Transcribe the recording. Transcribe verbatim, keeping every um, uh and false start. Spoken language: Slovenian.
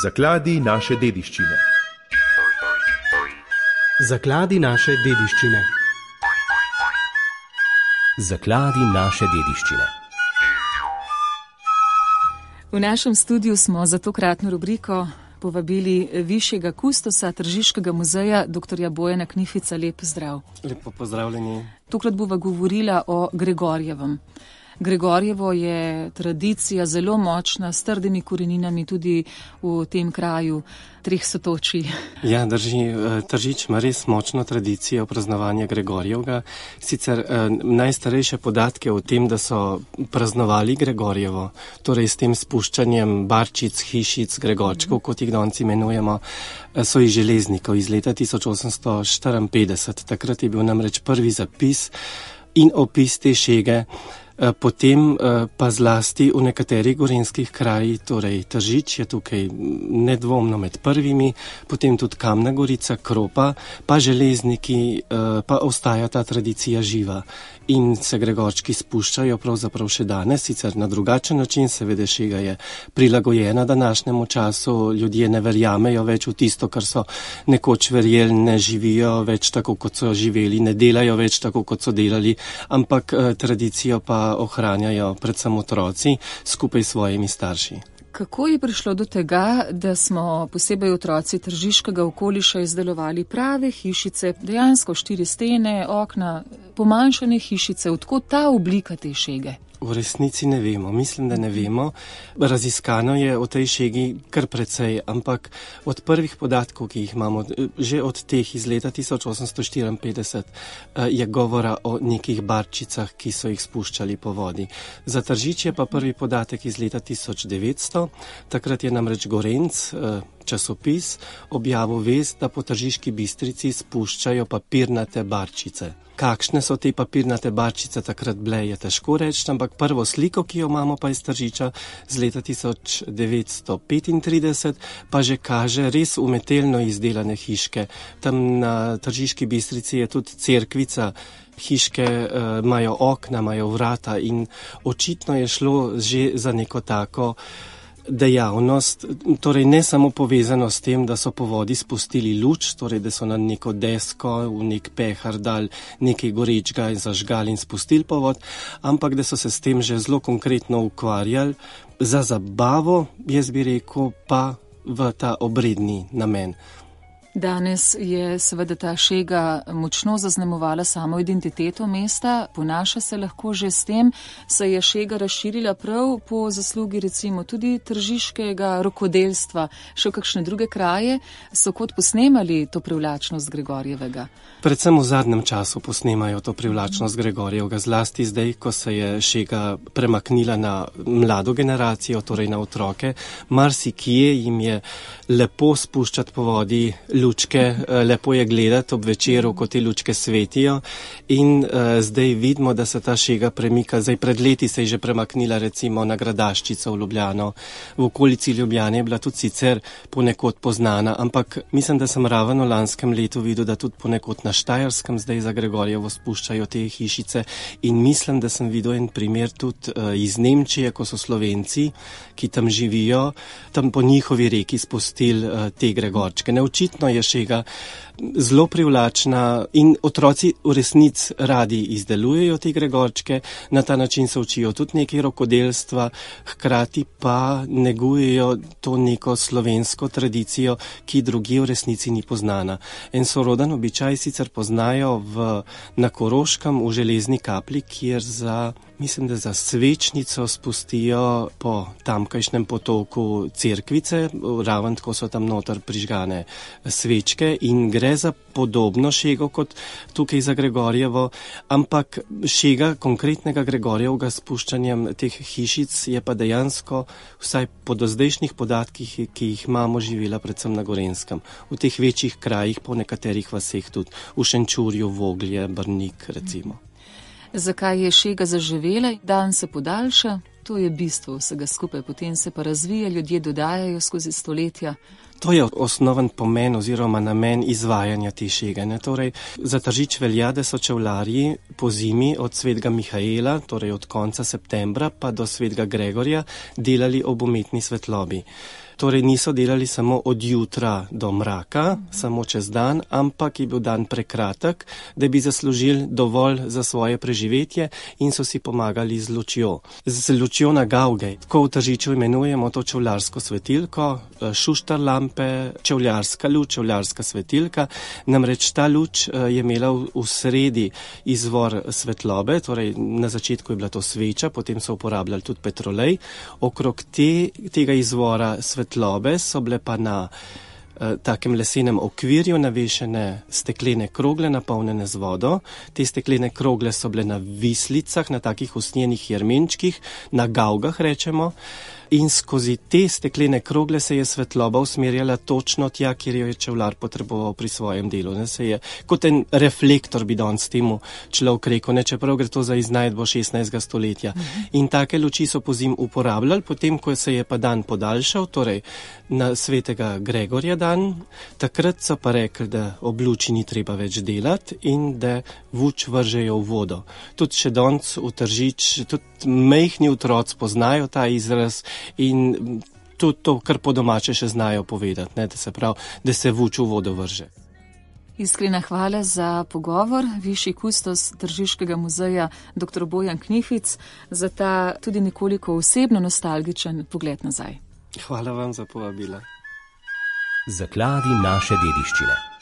Zakladi naše dediščine. Zakladi naše dediščine. Zakladi naše dediščine. V našem studiu smo za tokratno rubriko povabili višjega kustosa Tržiškega muzeja, doktorja Bojana Knifica. Lep zdrav. Lepo pozdravljeni. Tokrat bova govorila o Gregorjevem. Gregorjevo je tradicija zelo močna, s trdimi koreninami tudi v tem kraju treh sotočij. Ja, drži. Tržič ima res močno tradicijo praznovanja Gregorjevega. Sicer najstarejše podatke o tem, da so praznovali Gregorjevo, torej s tem spuščanjem barčic, hišic, gregorčkov, kot jih danes imenujemo, so iz železnikov iz leta tisoč osemsto štiriinpetdeset. Takrat je bil namreč prvi zapis in opis te šege. Potem pa zlasti v nekaterih gorenjskih krajih, torej Tržič je tukaj nedvomno med prvimi, potem tudi Kamna Gorica, Kropa, pa Železniki, pa ostaja ta tradicija živa. In se gregorčki spuščajo pravzaprav še danes, sicer na drugačen način, seveda šega je prilagojena današnjemu času, ljudje ne verjamejo več v tisto, kar so nekoč verjeli, ne živijo več tako, kot so živeli, ne delajo več tako, kot so delali, ampak tradicijo pa ohranjajo predvsem otroci skupaj s svojimi starši. Kako je prišlo do tega, da smo posebej otroci tržiškega okoliša izdelovali prave hišice, dejansko štiri stene, okna, pomanjšane hišice, odkot ta oblika te šege? V resnici ne vemo, mislim, da ne vemo. Raziskano je o tej šegi kar precej, ampak od prvih podatkov, ki jih imamo, že od teh iz leta tisoč osemsto štiriinpetdeset, je govora o nekih barčicah, ki so jih spuščali po vodi. Za Tržič je pa prvi podatek iz leta tisoč devetsto, takrat je namreč Gorenc, časopis, objavil vest, da po Tržiški Bistrici spuščajo papirnate barčice. Kakšne so te papirnate barčice takrat bile, je težko reči, ampak prvo sliko, ki jo imamo pa iz Tržiča z leta tisoč devetsto petintrideset, pa že kaže res umetelno izdelane hiške. Tam na Tržiški Bistrici je tudi cerkvica, hiške uh, imajo okna, imajo vrata in očitno je šlo že za neko tako dejavnost, torej ne samo povezano s tem, da so po vodi spustili luč, torej da so na neko desko, v nek pehar dali nekaj gorečega in zažgali in spustili po vod, ampak da so se s tem že zelo konkretno ukvarjali za zabavo, jaz bi rekel, pa v ta obredni namen. Danes je seveda ta šega močno zaznamovala samo identiteto mesta, ponaša se lahko že s tem, se je šega razširila prav po zaslugi recimo tudi tržiškega rokodelstva. Še v kakšne druge kraje so kot posnemali to privlačnost Gregorjevega? Predvsem v zadnjem času posnemajo to privlačnost Gregorjevega, zlasti zdaj, ko se je šega premaknila na mlado generacijo, torej na otroke. Marsikje jim je lepo spuščati po vodi lučke, lepo je gledati ob večeru, ko te lučke svetijo in uh, zdaj vidimo, da se ta šega premika. Zdaj pred leti se je že premaknila recimo na Gradaščico v Ljubljano. V okolici Ljubljane je bila tudi sicer ponekod poznana, ampak mislim, da sem ravno v lanskem letu videl, da tudi ponekod na Štajerskem zdaj za Gregorjevo spuščajo te hišice in mislim, da sem videl en primer tudi uh, iz Nemčije, ko so Slovenci, ki tam živijo, tam po njihovi reki spustili uh, te Gregorčke. Neočitno je šega zelo privlačna in otroci v resnic radi izdelujejo te Gregorčke, na ta način se učijo tudi nekaj rokodelstva, hkrati pa negujejo to neko slovensko tradicijo, ki drugje v resnici ni poznana. En soroden običaj sicer poznajo v, na Koroškem v Železni Kapli, kjer za, mislim, da za svečnico spustijo po tamkajšnjem potoku cerkvice, raven tako so tam noter prižgane svečke in gre za podobno šego kot tukaj za Gregorjevo, ampak šega konkretnega Gregorjevega spuščanjem teh hišic je pa dejansko, vsaj po dozdajšnjih podatkih, ki jih imamo, živela predvsem na Gorenjskem. V teh večjih krajih, po nekaterih vaseh tudi, v Šenčurju, Voglje, Brnik recimo. Zakaj je šega zaživela? Dan se podaljša, to je bistvo vsega skupaj, potem se pa razvija, ljudje dodajajo skozi stoletja. To je osnoven pomen oziroma namen izvajanja te šege. Torej, za Tržič velja, da so čevljarji po zimi od svetega Mihaela, torej od konca septembra pa do svetega Gregorja, delali ob umetni svetlobi. Torej niso delali samo od jutra do mraka, samo čez dan, ampak je bil dan prekratek, da bi zaslužili dovolj za svoje preživetje in so si pomagali z lučjo. Z lučjo na gavge, ko v Tržiču imenujemo to čevljarsko svetilko, šuštar lampe, čevljarska luč, čevljarska svetilka. Namreč ta luč je imela v sredi izvor svetlobe, torej na začetku je bila to sveča, potem so uporabljali tudi petrolej. Okrog te, tega izvora svetlobe so bile pa na eh, takem lesenem okvirju navešene steklene krogle, napolnjene z vodo. Te steklene krogle so bile na vislicah, na takih usnjenih jermenčkih, na gavgah rečemo. In skozi te steklene krogle se je svetloba usmerjala točno tja, kjer jo je čevljar potreboval pri svojem delu. Ne, se je kot en reflektor, bi danes temu človek rekel, ne, čeprav gre to za iznajdbo šestnajstega stoletja. Mhm. In take luči so pozim uporabljali, potem, ko se je pa dan podaljšal, torej na svetega Gregorja dan, takrat so pa rekli, da ob luči ni treba več delati in da vuč vržejo v vodo. Tudi še danes v Tržič, tudi majhni otroci poznajo ta izraz in tudi to, kar po domače še znajo povedati, ne, da se pravi, da se vuč v vodo vrže. Iskrena hvala za pogovor, višji kustos Tržiškega muzeja dr. Bojan Knific, za ta tudi nekoliko osebno nostalgičen pogled nazaj. Hvala vam za povabila. Zakladi naše dediščine.